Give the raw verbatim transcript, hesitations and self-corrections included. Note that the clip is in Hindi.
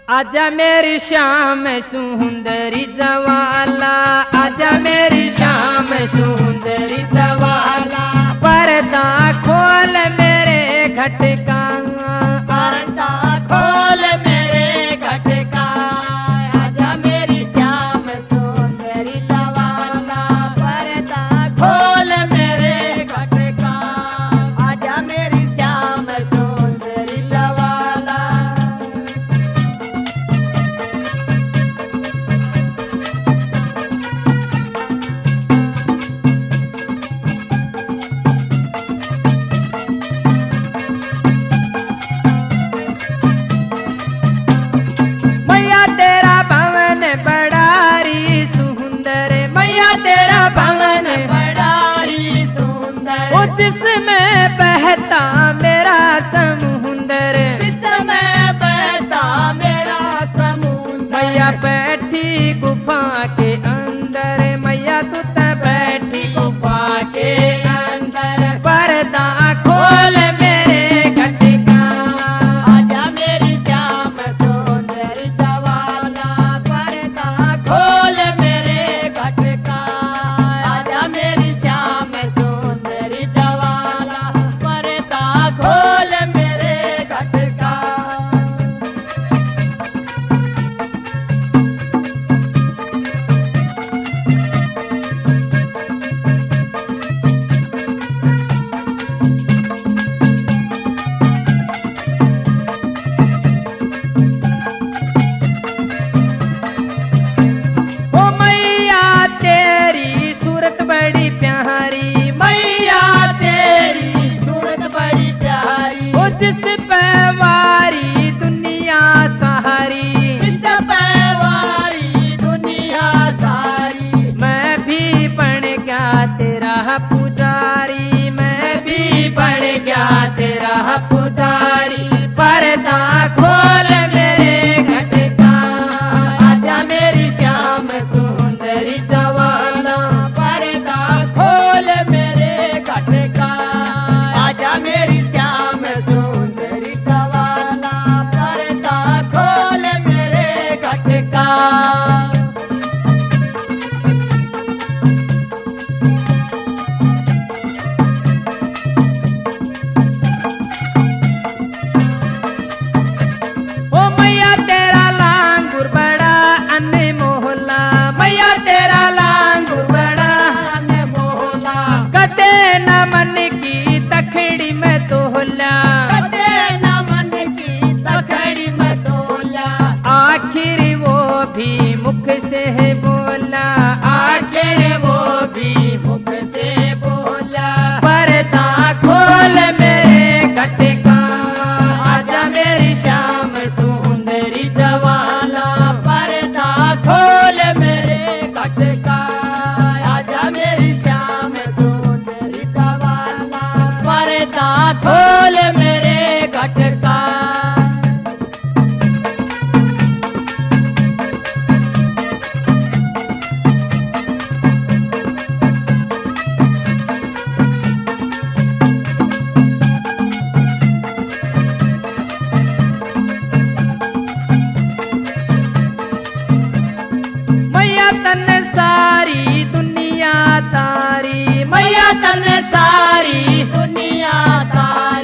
आजा मेरी श्याम सुंदरी जवाला, आजा मेरी श्याम सुंदरी जवाला, पर्दा खोल मेरे घटका, पर्दा खोल मेरे घटका, आजा मेरी श्याम सुंदरी जवाला, पर्दा खोल मेरे घटका, आजा मेरी श्याम सुंदरी जवाला। मैया तेरा भवन बड़ारी सुंदर, मैया तेरा भवन बड़ाई सुंदर, जिसमें बहता मेरा समुंदर, जिसमें बहता मेरा समुंदर, मैया बैठी गुफा के अंदर, मैया तू त बैठी गुफा के अंदर, पर्दा खोल मेरे घटका, आजा मेरी श्याम सुंदरी जवाला, पर्दा खोल मेरे घटका, आजा मेरी श्याम सुंदरी जवाला, पर्दा खोल मेरे घटका। ओ मैया तेरी सूरत बड़ी प्यारी, मैया तेरी सूरत बड़ी प्यारी, ओ जिस पे वारी दुनिया सहारी, जिस पे वारी दुनिया सारी, मैं भी बन गया तेरा पुजारी, मैं भी बन गया तेरा पुजारी, पर्दा खोल मेरे घटका, आजा मेरी श्याम सुंदरी जवाला, पर्दा खोल मेरे घटका, आजा मेरी श्याम सुंदरी जवाला, पर्दा खोल मेरे घटका। ओ मैया तेरा लांगुर बड़ा अनमोला, मैया तेरा लांगुर बड़ा मोहला कटे न मन की तखड़ी में तोहला, कटे न मन की तखड़ी में तोला, आखिर वो भी मुख से बोला, आखिर वो भी मुख से बोला, पर्दा खोल मेरे घटका, आजा मेरी श्याम सुंदरी जवाला, पर्दा खोल मेरे घटका, आजा मेरी श्याम सुंदरी जवाला, पर्दा खोल मेरे घटका। मैया तन सारी दुनिया तारी, मैया तन सारी दुनिया तारी,